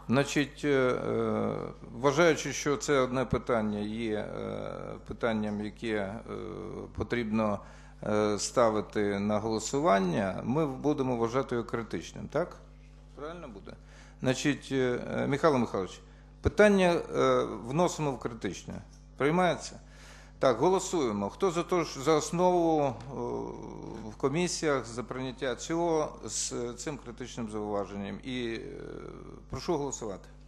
Значить, вважаючи, що це одне питання є питанням, яке потрібно ставити на голосування, ми будемо вважати його критичним, так? Правильно буде? Значить, Михайло Михайлович, питання вносимо в критичне. Приймається? Так, голосуємо. Хто за основу в комісіях за прийняття цього з цим критичним зауваженням? І прошу голосувати.